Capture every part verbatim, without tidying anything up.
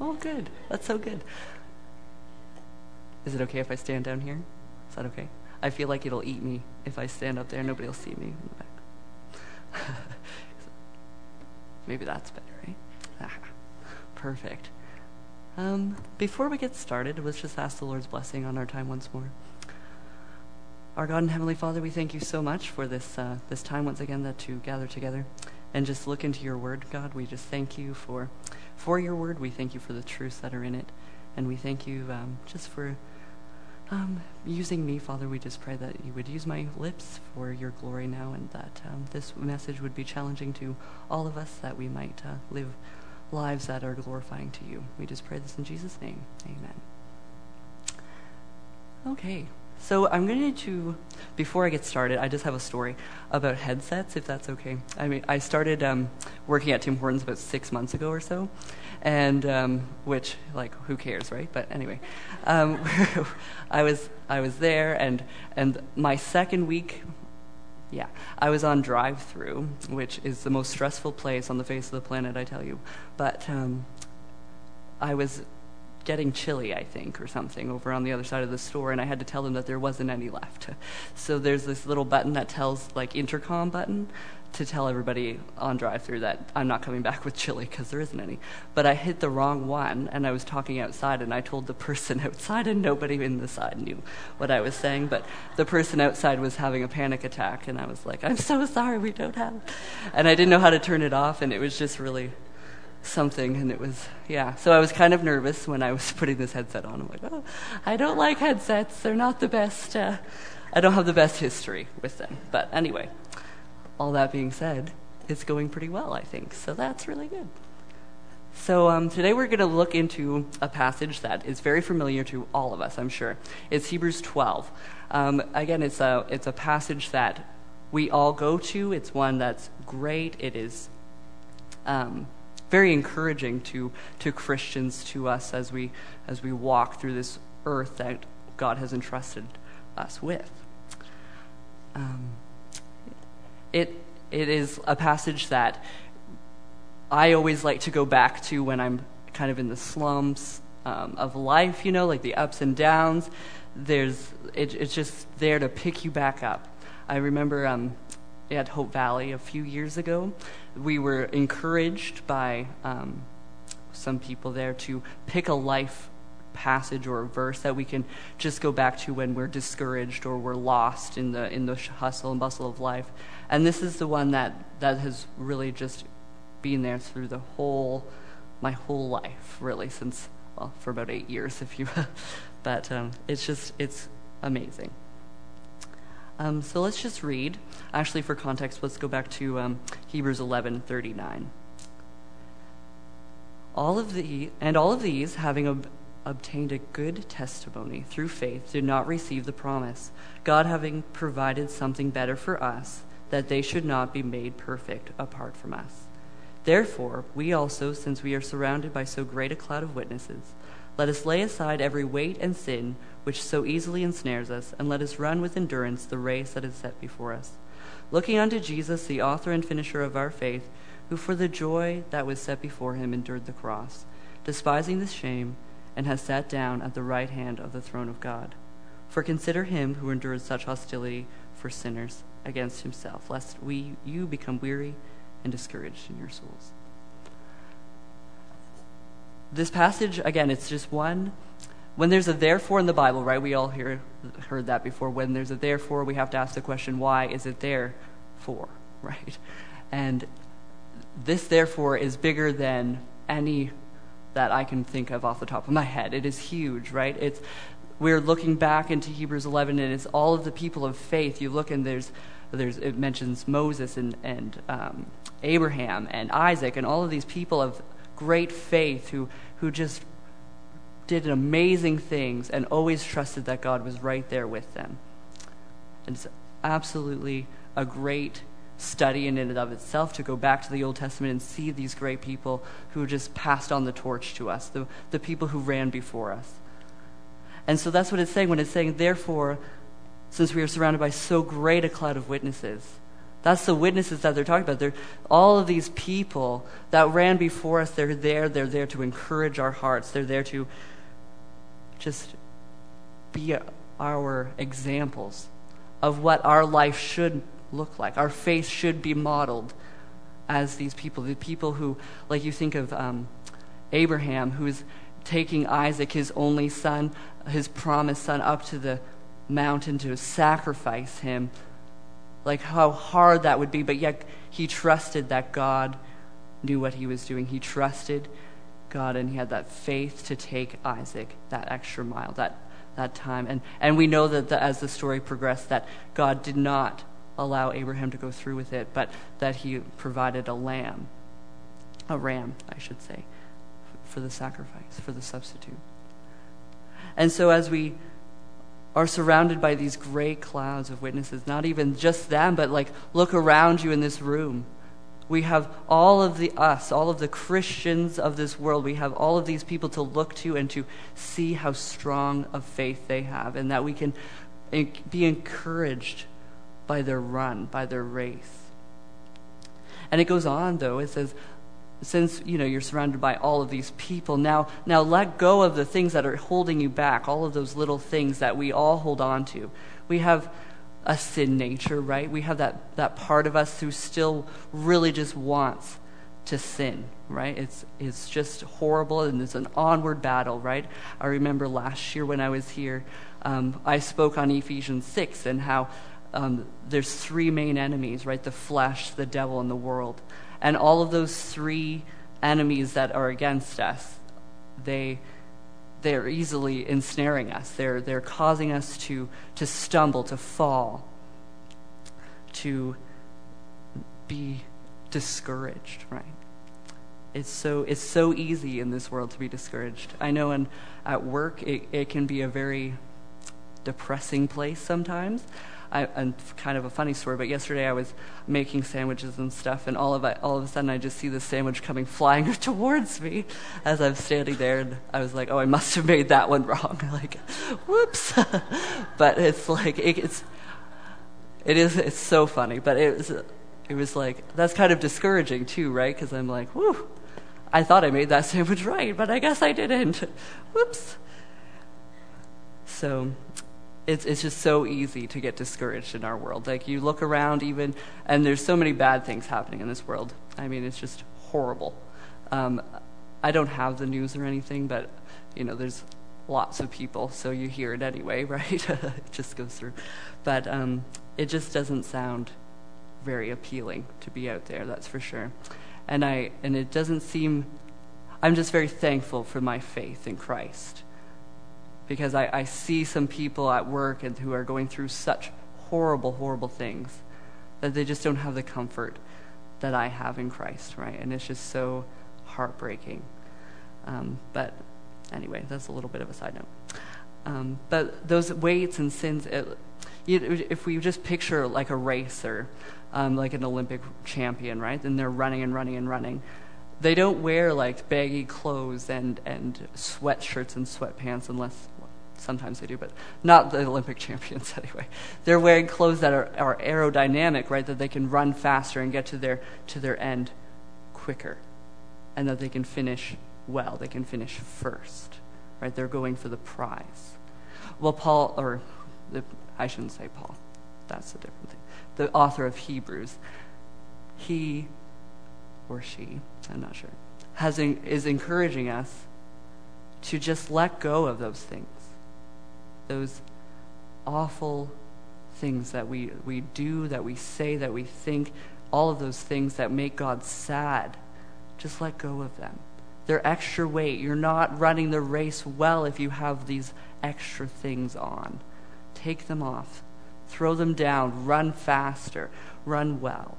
Oh, good. That's so good. Is it okay if I stand down here? Is that okay? I feel like it'll eat me if I stand up there. Nobody will see me in the back. Maybe that's better, right? Ah, perfect. Um, before we get started, let's just ask the Lord's blessing on our time once more. Our God and Heavenly Father, we thank you so much for this uh, this time once again that to gather together and just look into your word, God. We just thank you for for your word. We thank you for the truths that are in it. And we thank you um, just for um, using me, Father. We just pray that you would use my lips for your glory now, and that um, this message would be challenging to all of us, that we might uh, live lives that are glorifying to you. We just pray this in Jesus' name. Amen. Okay. So I'm going to, before I get started, I just have a story about headsets, if that's okay. I mean, I started um, working at Tim Hortons about six months ago or so, and um, which, like, who cares, right? But anyway, um, I was I was there, and and my second week, yeah, I was on drive-through, which is the most stressful place on the face of the planet, I tell you. But um, I was getting chili, I think, or something, over on the other side of the store, and I had to tell them that there wasn't any left. So there's this little button that tells, like, intercom button, to tell everybody on drive-through that I'm not coming back with chili because there isn't any. But I hit the wrong one, and I was talking outside, and I told the person outside, and nobody in the side knew what I was saying, but the person outside was having a panic attack, and I was like, I'm so sorry, we don't have it. And I didn't know how to turn it off, and it was just really something, and it was, yeah. So I was kind of nervous when I was putting this headset on. I'm like, oh, I don't like headsets. They're not the best. Uh, I don't have the best history with them. But anyway, all that being said, it's going pretty well, I think. So that's really good. So um, today we're going to look into a passage that is very familiar to all of us, I'm sure. It's Hebrews twelve. Um, again, it's a it's a passage that we all go to. It's one that's great. It is Um, very encouraging to to Christians, to us, as we as we walk through this earth that God has entrusted us with. Um, it it is a passage that I always like to go back to when I'm kind of in the slums um, of life, you know, like the ups and downs. There's it, it's just there to pick you back up. I remember um, at Hope Valley a few years ago, we were encouraged by um, some people there to pick a life passage or a verse that we can just go back to when we're discouraged or we're lost in the in the hustle and bustle of life. And this is the one that, that has really just been there through the whole, my whole life, really, since, well, for about eight years, if you, but um, it's just, it's amazing. Um, so let's just read. Actually, for context, let's go back to um, Hebrews eleven thirty-nine. All of the and all of these, having ob- obtained a good testimony through faith, did not receive the promise, God having provided something better for us, that they should not be made perfect apart from us. Therefore, we also, since we are surrounded by so great a cloud of witnesses, let us lay aside every weight and sin which so easily ensnares us, and let us run with endurance the race that is set before us, looking unto Jesus, the author and finisher of our faith, who for the joy that was set before him endured the cross, despising the shame, and has sat down at the right hand of the throne of God. For consider him who endured such hostility for sinners against himself, lest we you become weary and discouraged in your souls. This passage, again, it's just one. When there's a therefore in the Bible, right, we all hear, heard that before. When there's a therefore, we have to ask the question, why is it there for, right? And this therefore is bigger than any that I can think of off the top of my head. It is huge, right? It's we're looking back into Hebrews eleven, and it's all of the people of faith. You look, and there's there's it mentions Moses and and um, Abraham and Isaac and all of these people of great faith who who just did amazing things and always trusted that God was right there with them. And it's absolutely a great study in and of itself to go back to the Old Testament and see these great people who just passed on the torch to us, the, the people who ran before us. And so that's what it's saying when it's saying, therefore, since we are surrounded by so great a cloud of witnesses, That's the witnesses that they're talking about. They're all of these people that ran before us. They're there. They're there to encourage our hearts. They're there to just be our examples of what our life should look like. Our faith should be modeled as these people. The people who, like you think of um, Abraham, who is taking Isaac, his only son, his promised son, up to the mountain to sacrifice him. Like how hard that would be, but yet he trusted that God knew what he was doing. He trusted God, and he had that faith to take Isaac that extra mile, that that time. And and we know that the, as the story progressed, that God did not allow Abraham to go through with it, but that he provided a lamb, a ram, I should say, for the sacrifice, for the substitute. And so as we are surrounded by these great clouds of witnesses, not even just them, but like look around you in this room. We have all of the us, all of the Christians of this world. We have all of these people to look to and to see how strong of faith they have, and that we can be encouraged by their run, by their race. And it goes on, though. It says, since, you know, you're surrounded by all of these people, now now let go of the things that are holding you back, all of those little things that we all hold on to. We have a sin nature, right? We have that, that part of us who still really just wants to sin, right? It's it's just horrible, and it's an onward battle, right? I remember last year when I was here, um, I spoke on Ephesians six and how um, there's three main enemies, right? The flesh, the devil, and the world. And all of those three enemies that are against us, they they're easily ensnaring us. They're they're causing us to to stumble, to fall, to be discouraged, right? It's so it's so easy in this world to be discouraged. I know in, at work it, it can be a very depressing place sometimes. I, and kind of a funny story, but yesterday I was making sandwiches and stuff, and all of a, all of a sudden I just see the sandwich coming flying towards me as I'm standing there, and I was like, oh, I must have made that one wrong. Like, whoops. But it's like, it, it's, it is, it's so funny, but it was, it was like, that's kind of discouraging too, right? Because I'm like, whew, I thought I made that sandwich right, but I guess I didn't. Whoops. So It's it's just so easy to get discouraged in our world. Like, you look around even, and there's so many bad things happening in this world. I mean, it's just horrible. Um, I don't have the news or anything, but, you know, there's lots of people, so you hear it anyway, right? It just goes through. But um, it just doesn't sound very appealing to be out there, that's for sure. And I and it doesn't seem, I'm just very thankful for my faith in Christ. Because I, I see some people at work and who are going through such horrible, horrible things that they just don't have the comfort that I have in Christ, right? And it's just so heartbreaking. Um, but anyway, that's a little bit of a side note. Um, but those weights and sins, it, you, if we just picture like a racer, um, like an Olympic champion, right? And they're running and running and running. They don't wear like baggy clothes and, and sweatshirts and sweatpants unless, well, sometimes they do, but not the Olympic champions anyway. They're wearing clothes that are, are aerodynamic, right? That they can run faster and get to their to their end quicker. And that they can finish well. They can finish first, right? They're going for the prize. Well, Paul, or the, I shouldn't say Paul. That's a different thing. The author of Hebrews, he or she, I'm not sure, has is encouraging us to just let go of those things, those awful things that we, we do, that we say, that we think, all of those things that make God sad. Just let go of them. They're extra weight. You're not running the race well if you have these extra things on. Take them off. Throw them down. Run faster. Run well.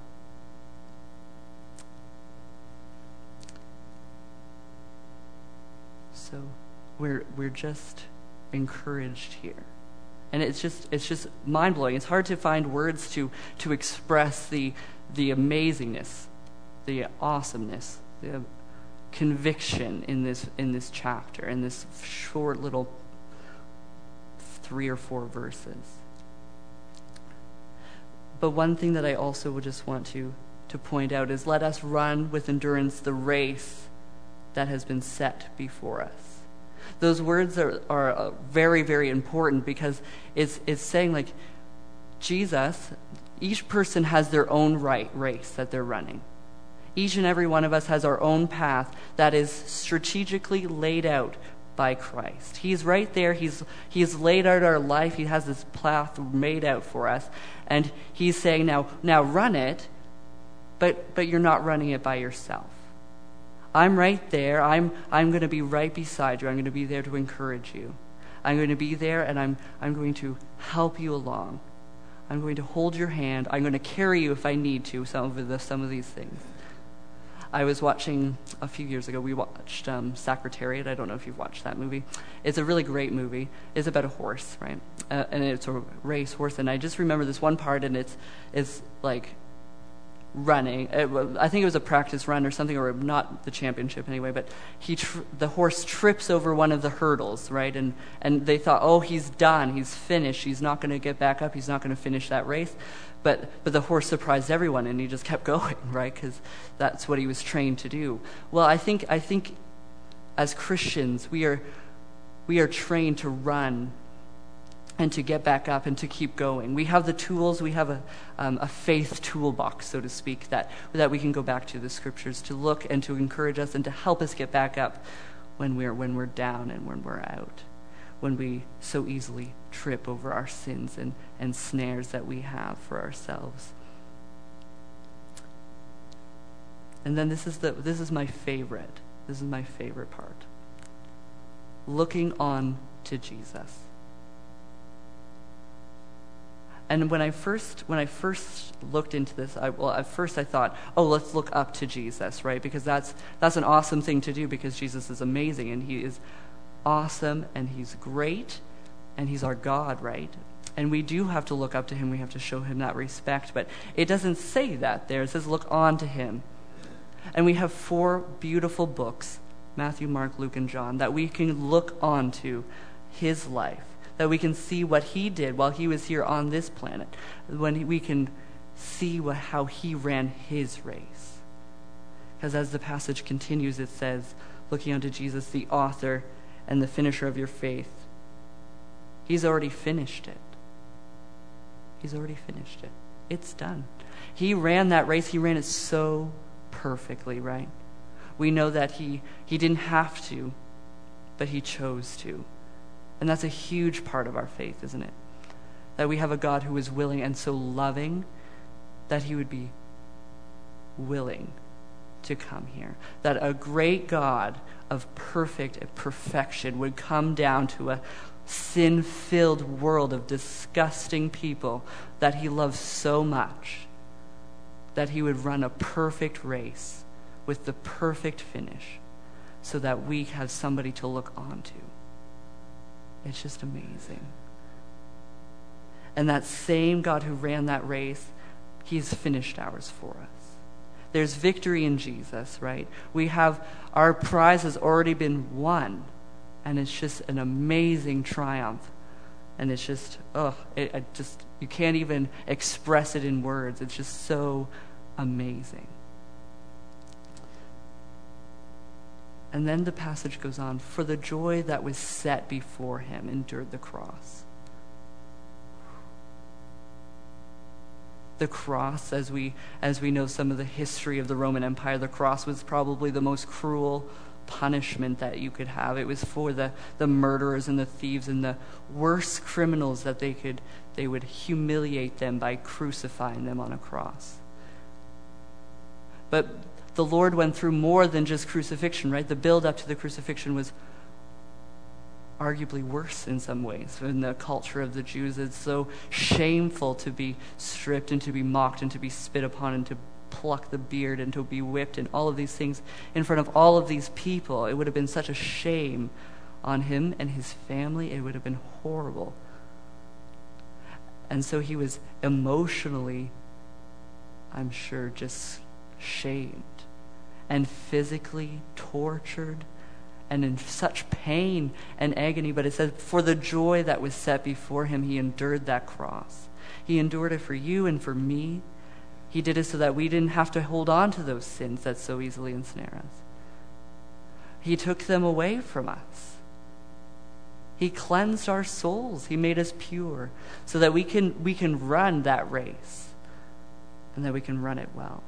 So we're we're just encouraged here. And it's just it's just mind-blowing. It's hard to find words to to express the the amazingness, the awesomeness, the conviction in this in this chapter, in this short little three or four verses. but one thing that I also would just want to, to point out is let us run with endurance the race that has been set before us. Those words are, are uh, very, very important because it's, it's saying like Jesus, each person has their own right race that they're running. Each and every one of us has our own path that is strategically laid out by Christ. He's right there. He's he's laid out our life. He has this path made out for us. And he's saying, now, now run it, but but you're not running it by yourself. I'm right there. I'm I'm going to be right beside you. I'm going to be there to encourage you. I'm going to be there, and I'm I'm going to help you along. I'm going to hold your hand. I'm going to carry you if I need to, some of the some of these things. I was watching, a few years ago, we watched um, Secretariat. I don't know if you've watched that movie. It's a really great movie. It's about a horse, right? Uh, and it's a race horse. And I just remember this one part, and it's, it's like running. It, I think it was a practice run or something, or not the championship anyway, but he tr- the horse trips over one of the hurdles, right? And, and they thought, oh, he's done. He's finished. He's not going to get back up. He's not going to finish that race. But but the horse surprised everyone, and he just kept going, right? Because that's what he was trained to do. Well, I think I think as Christians, we are we are trained to run and to get back up and to keep going. We have the tools. We have a um, a faith toolbox, so to speak, that that we can go back to the scriptures to look and to encourage us and to help us get back up when we're when we're down and when we're out, when we so easily trip over our sins and, and snares that we have for ourselves. And then this is the this is my favorite. This is my favorite part. Looking on to Jesus. And when I first when I first looked into this, I, well, at first I thought, oh, let's look up to Jesus, right? Because that's that's an awesome thing to do, because Jesus is amazing and he is awesome and he's great and he's our God, right? And we do have to look up to him. We have to show him that respect. But it doesn't say that there. It says look on to him. And we have four beautiful books, Matthew, Mark, Luke, and John, that we can look on to his life, that we can see what he did while he was here on this planet, when we can see what, how he ran his race. Because as the passage continues, it says, looking unto Jesus, the author and the finisher of your faith. He's already finished it. He's already finished it. It's done. He ran that race. He ran it so perfectly, right? We know that he, he didn't have to, but he chose to. And that's a huge part of our faith, isn't it? That we have a God who is willing and so loving that he would be willing to come here. That a great God of perfect perfection would come down to a sin-filled world of disgusting people that he loves so much that he would run a perfect race with the perfect finish so that we have somebody to look on to. It's just amazing. And that same God who ran that race, he's finished ours for us. There's victory in Jesus, right? We have, our prize has already been won. And it's just an amazing triumph. And it's just, oh, it, it just, you can't even express it in words. It's just so amazing. And then the passage goes on, for the joy that was set before him endured the cross. The cross, as we as we know some of the history of the Roman Empire, the cross was probably the most cruel punishment that you could have. It was for the, the murderers and the thieves and the worst criminals that they could they would humiliate them by crucifying them on a cross. But the Lord went through more than just crucifixion, right? The build up to the crucifixion was arguably worse in some ways. In the culture of the Jews, it's so shameful to be stripped and to be mocked and to be spit upon and to pluck the beard and to be whipped and all of these things in front of all of these people. It would have been such a shame on him and his family. It would have been horrible. And so he was emotionally, I'm sure, just shamed and physically tortured and in such pain and agony. But it says, for the joy that was set before him, he endured that cross. He endured it for you and for me. He did it so that we didn't have to hold on to those sins that so easily ensnare us. He took them away from us. He cleansed our souls. He made us pure so that we can we can run that race and that we can run it well.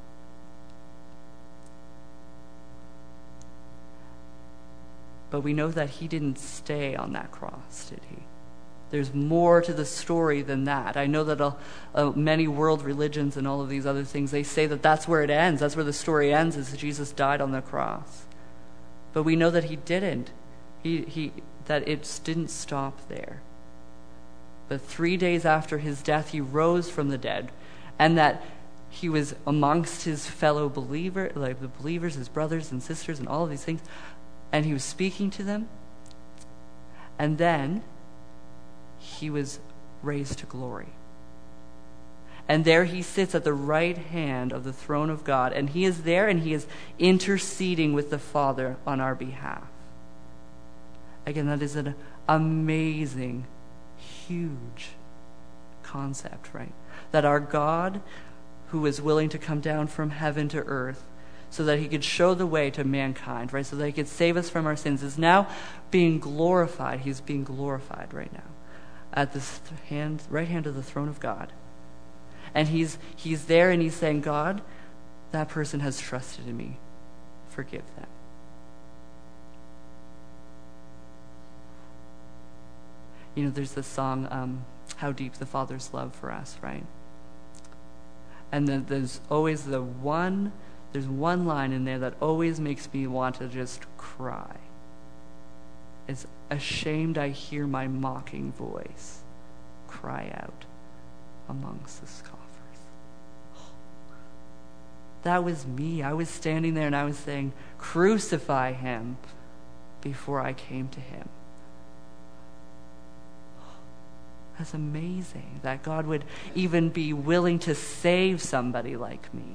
But we know that he didn't stay on that cross, did he? There's more to the story than that. I know that uh, uh, many world religions and all of these other things, they say that that's where it ends. That's where the story ends, is that Jesus died on the cross. But we know that he didn't. He, he, that it didn't stop there. But three days after his death, he rose from the dead, and that he was amongst his fellow believers, like the believers, his brothers and sisters, and all of these things, and he was speaking to them. And then he was raised to glory. And there he sits at the right hand of the throne of God, and he is there and he is interceding with the Father on our behalf. Again, that is an amazing, huge concept, right? That our God, who is willing to come down from heaven to earth so that he could show the way to mankind, right? So that he could save us from our sins, is now being glorified. He's being glorified right now at the hand, right hand of the throne of God. And he's he's there and he's saying, God, that person has trusted in me. Forgive them. You know, there's this song, um, How Deep the Father's Love for Us, right? And then there's always the one, there's one line in there that always makes me want to just cry. It's, ashamed I hear my mocking voice cry out amongst the scoffers. That was me. I was standing there and I was saying, crucify him, before I came to him. That's amazing that God would even be willing to save somebody like me.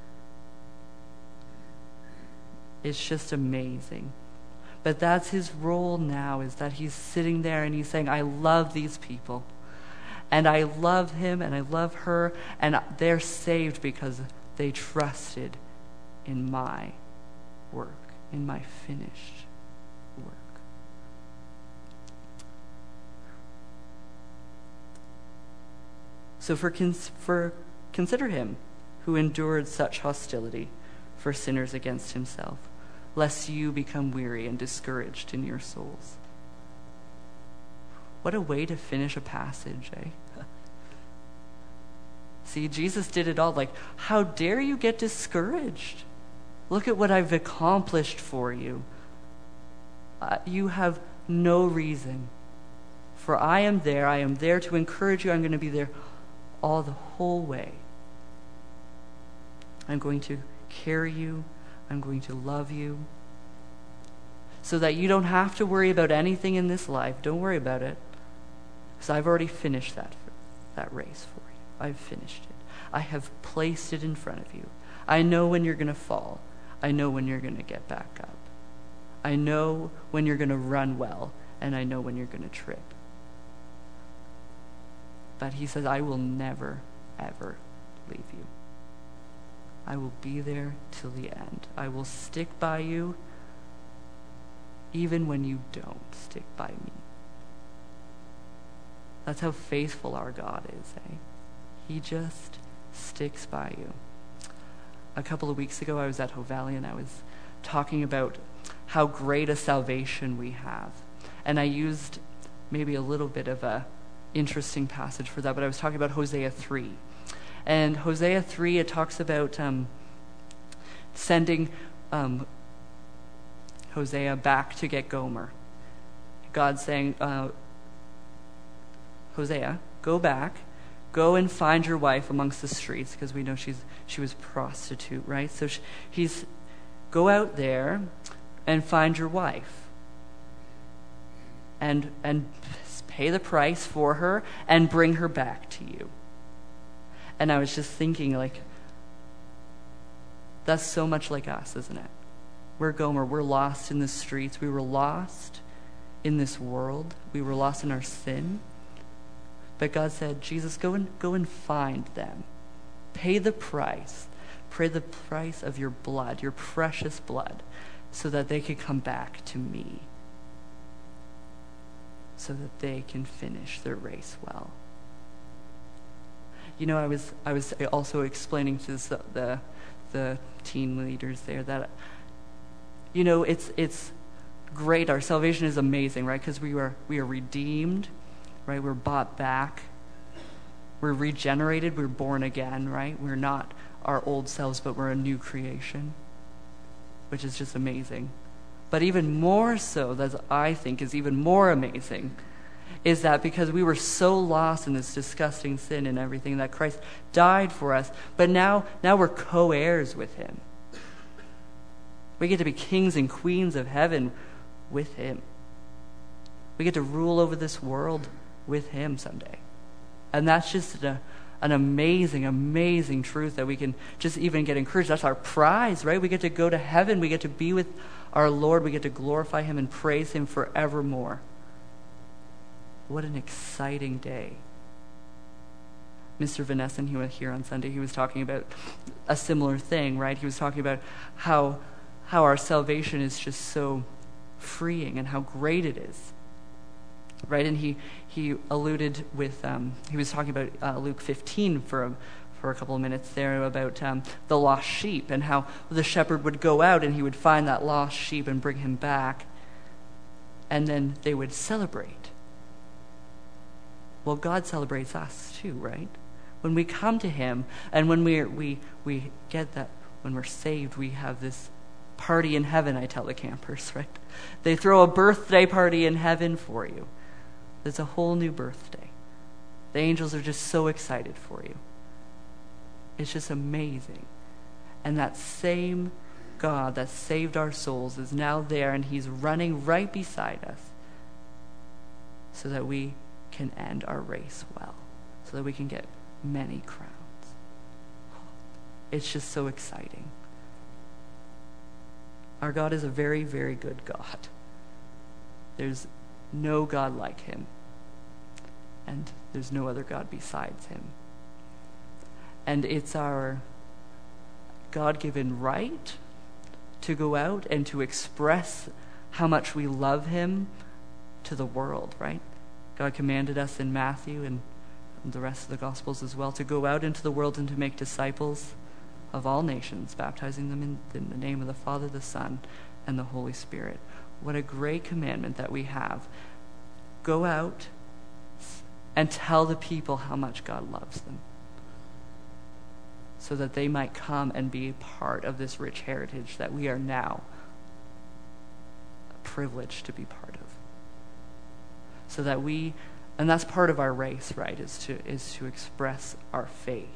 It's just amazing. But that's his role now, is that he's sitting there and he's saying, I love these people. And I love him and I love her, and they're saved because they trusted in my work, in my finished work. So for, cons- for consider him who endured such hostility for sinners against himself, lest you become weary and discouraged in your souls. What a way to finish a passage, eh? See, Jesus did it all. Like, how dare you get discouraged? Look at what I've accomplished for you. Uh, you have no reason. For I am there. I am there to encourage you. I'm going to be there all the whole way. I'm going to carry you. I'm going to love you. So that you don't have to worry about anything in this life. Don't worry about it. Because I've already finished that, that race for you. I've finished it. I have placed it in front of you. I know when you're going to fall. I know when you're going to get back up. I know when you're going to run well, and I know when you're going to trip. But he says, I will never, ever leave you. I will be there till the end. I will stick by you even when you don't stick by me. That's how faithful our God is, eh? He just sticks by you. A couple of weeks ago, I was at Hope Valley and I was talking about how great a salvation we have. And I used maybe a little bit of a interesting passage for that, but I was talking about Hosea three. And Hosea three, it talks about um, sending um, Hosea back to get Gomer. God saying, uh, Hosea, go back, go and find your wife amongst the streets, because we know she's she was a prostitute, right? So she, he's, go out there and find your wife. And and pay the price for her and bring her back to you. And I was just thinking, like, that's so much like us, isn't it? We're Gomer. We're lost in the streets. We were lost in this world. We were lost in our sin. But God said, Jesus, go and go and find them. Pay the price. Pay the price of your blood, your precious blood, so that they could come back to me, so that they can finish their race well. You know, I was I was also explaining to this, the the teen leaders there that, you know, it's it's great. Our salvation is amazing, right? Because we are we are redeemed, right? We're bought back. We're regenerated. We're born again, right? We're not our old selves, but we're a new creation, which is just amazing. But even more so, that I think is even more amazing, is that because we were so lost in this disgusting sin and everything, that Christ died for us, but now, now we're co-heirs with him. We get to be kings and queens of heaven with him. We get to rule over this world with him someday. And that's just a, an amazing, amazing truth that we can just even get encouraged. That's our prize, right? We get to go to heaven. We get to be with our Lord. We get to glorify him and praise him forevermore. What an exciting day. Mister Vanesson, he was here on Sunday, he was talking about a similar thing, right? He was talking about how how our salvation is just so freeing and how great it is, right? And he he alluded with, um, he was talking about uh, Luke fifteen for a, for a couple of minutes there about um, the lost sheep and how the shepherd would go out and he would find that lost sheep and bring him back, and then they would celebrate. Well, God celebrates us too, right? When we come to him and when we we we get that, when we're saved, we have this party in heaven, I tell the campers, right? They throw a birthday party in heaven for you. There's a whole new birthday. The angels are just so excited for you. It's just amazing. And that same God that saved our souls is now there, and he's running right beside us so that we can end our race well, so that we can get many crowns. It's just so exciting. Our God is a very, very good God. There's no God like him, and there's no other God besides him. And it's our God-given right to go out and to express how much we love him to the world, right? God commanded us in Matthew and the rest of the Gospels as well to go out into the world and to make disciples of all nations, baptizing them in, in the name of the Father, the Son, and the Holy Spirit. What a great commandment that we have. Go out and tell the people how much God loves them, so that they might come and be part of this rich heritage that we are now privileged to be part of. So that we, and that's part of our race, right, is to is to express our faith.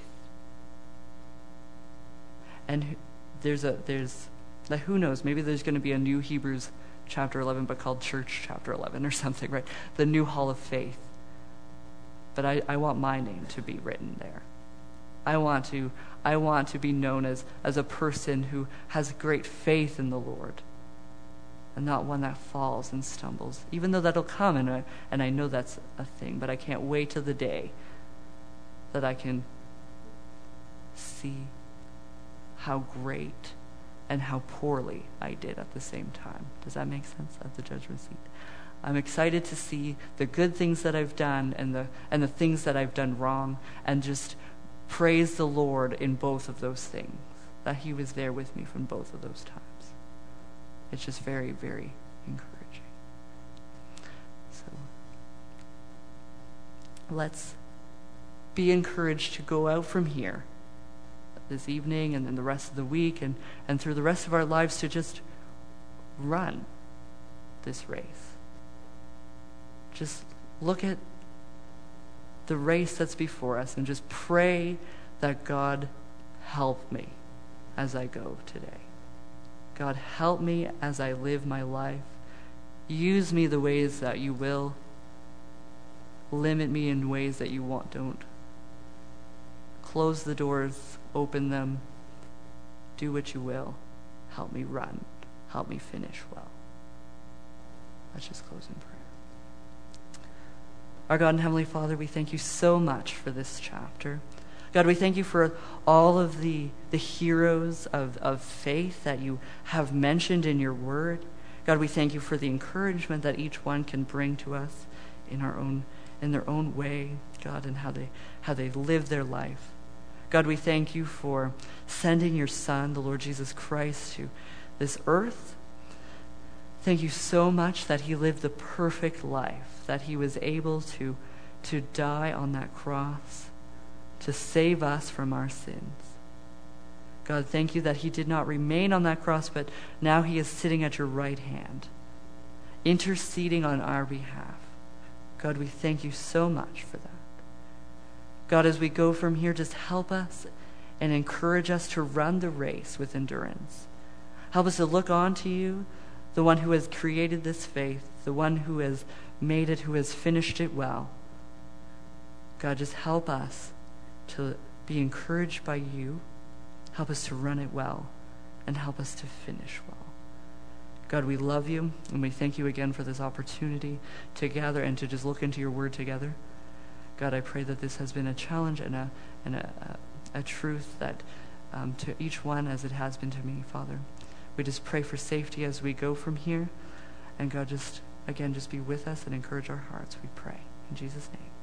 And there's a there's like who knows, maybe there's going to be a new Hebrews chapter eleven, but called Church chapter eleven or something, right? The new Hall of Faith. But I, I want my name to be written there. I want to I want to be known as as a person who has great faith in the Lord, and not one that falls and stumbles, even though that'll come, and I, and I know that's a thing, but I can't wait till the day that I can see how great and how poorly I did at the same time. Does that make sense? At the judgment seat. I'm excited to see the good things that I've done and the and the things that I've done wrong, and just praise the Lord in both of those things, that he was there with me from both of those times. It's just very, very encouraging. So let's be encouraged to go out from here this evening and then the rest of the week and, and through the rest of our lives to just run this race. Just look at the race that's before us and just pray that God help me as I go today. God, help me as I live my life. Use me the ways that you will. Limit me in ways that you want, don't. Close the doors, open them. Do what you will. Help me run help me finish well. Let's just close in prayer. Our God and Heavenly Father, we thank you so much for this chapter. God, we thank you for all of the, the heroes of, of faith that you have mentioned in your word. God, we thank you for the encouragement that each one can bring to us in our own in their own way, God, and how they how they live their life. God, we thank you for sending your Son, the Lord Jesus Christ, to this earth. Thank you so much that he lived the perfect life, that he was able to, to die on that cross to save us from our sins. God, thank you that he did not remain on that cross, but now he is sitting at your right hand, interceding on our behalf. God, we thank you so much for that. God, as we go from here, just help us and encourage us to run the race with endurance. Help us to look on to you, the one who has created this faith, the one who has made it, who has finished it well. God, just help us to be encouraged by you. Help us to run it well, and help us to finish well. God, we love you, and we thank you again for this opportunity to gather and to just look into your word together. God, I pray that this has been a challenge and a and a, a, a truth that um, to each one as it has been to me, Father. We just pray for safety as we go from here. And God, just, again, just be with us and encourage our hearts, we pray. In Jesus' name.